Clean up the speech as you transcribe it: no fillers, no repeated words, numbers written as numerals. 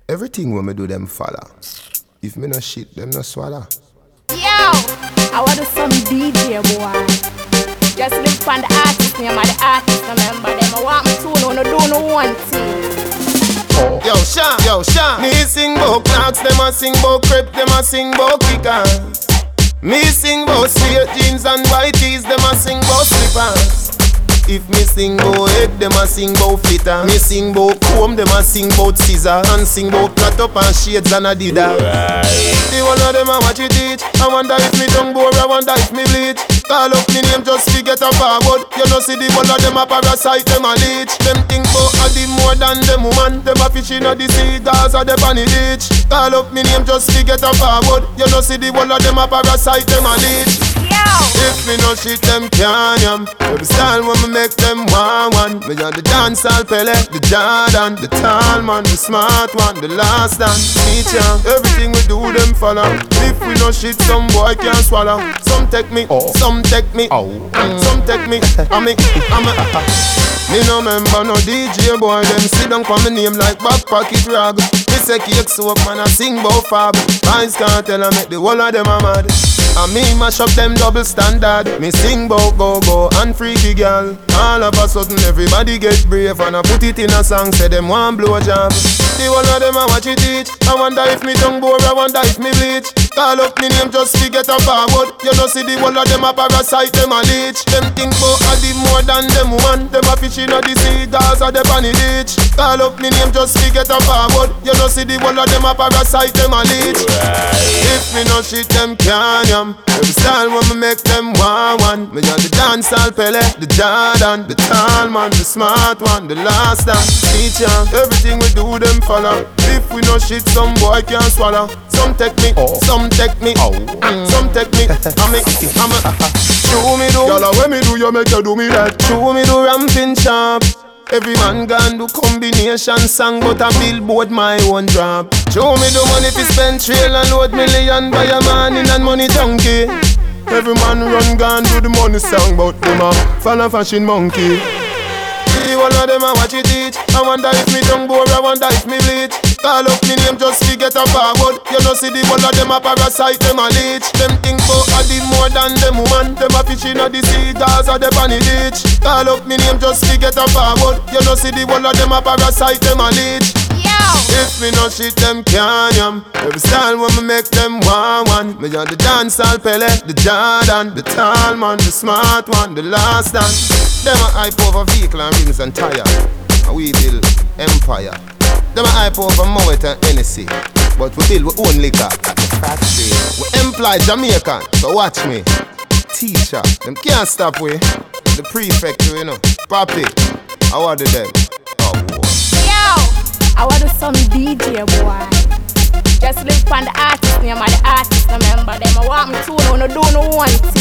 Everything when me do them follow. If me no shit, them no swallow. Yo, I want to some DJ boy. Just look on the artist name of the artist, remember them. I want me to know, no do no one thing. Yo, Sean, me sing bout clocks, them a sing bout crepe, them a sing bout kickers. Me sing bout straight jeans and white tees, them a sing bout slippers. If me sing bout head, them a sing bout flitter. Me sing bout comb, them a sing bout scissor. And sing bout cut up and shades and Adidas. The one of them a watch it teach. I wonder if me tongue bore, I wonder if me bleach. Call up me name just to get a forward. You know see the one of them a parasite, them a leech. Them think bout a the more than them woman. Them a fish in the sea, cause a them on the beach. Call up me name just to get a forward. You know see the one of them a parasite, them a leech. If me no shit, them can't yam. Every style when me make them one. Me on the dancehall Pele, the Jordan, the tall man, the smart one, the last dance. Teach ya, everything we do them follow. If we no shit, some boy can't swallow. Some take me, some take me, some take me. Me no member no DJ boy, them sit down for me name like back pocket rag. Me say cake soap man, I sing bout fab. Eyes can't tell I make the whole of them a mad. And me mash up them double standard. Me sing bout go-go and freaky girl. All of a sudden everybody get brave and I put it in a song, say them want blow job. The whole of them a watch it teach. I wonder if me tongue bore, I wonder if me bleach. Call up me name just to get a forward. You know see the whole of them a parasite, them a leech. Them think bout a the more than them woman. Them a fish in the sea, cause a them on the beach. Call up me name just to get a forward. You know see the whole of them a parasite, them a leech. If me no shit, them can't yam. Every style when me make them one. Me on the dancehall Pele, the Jordan, the tall man, the smart one, the last dance. Teach ya, everything we do them follow. If we no shit, some boy can't swallow. Some take me, some take me, some take me. I'm a show me do. Y'all when me do, you make you do me that. Show me do ramping sharp. Every man can do combination song, but a billboard my own drop. Show me the money fi spend trail and load million by a man in and money junkie. Every man run gun do the money song, but them a fan a fashion monkey. The whole of them a watch it teach. I wonder if me tongue bore, I wonder if me bleach. Call up me name just to get a forward. You know see the whole of them a parasite, them a leech. Them think bout a the more than them woman. Them a fish in the sea, cause a them on the beach. Call up me name just to get a forward. You know see the whole of them a parasite, them a leech. If me no shit, them can't yam. Every style when me make them one. Me on the dancehall Pele, the Jordan, the tall man, the smart one, the last dance. Them a hype over vehicle and rims and tire. And we build empire. Them a hype over Moet and Hennessy. But we build we own liquor at the factory. We employ Jamaican, so watch me. Teacher, them can't stop we. The prefect, you know. Papi, I order them. Oh boy. I want to some DJ boy. Just look on the artist name of the artist, remember them. I want me to know, no do no one thing.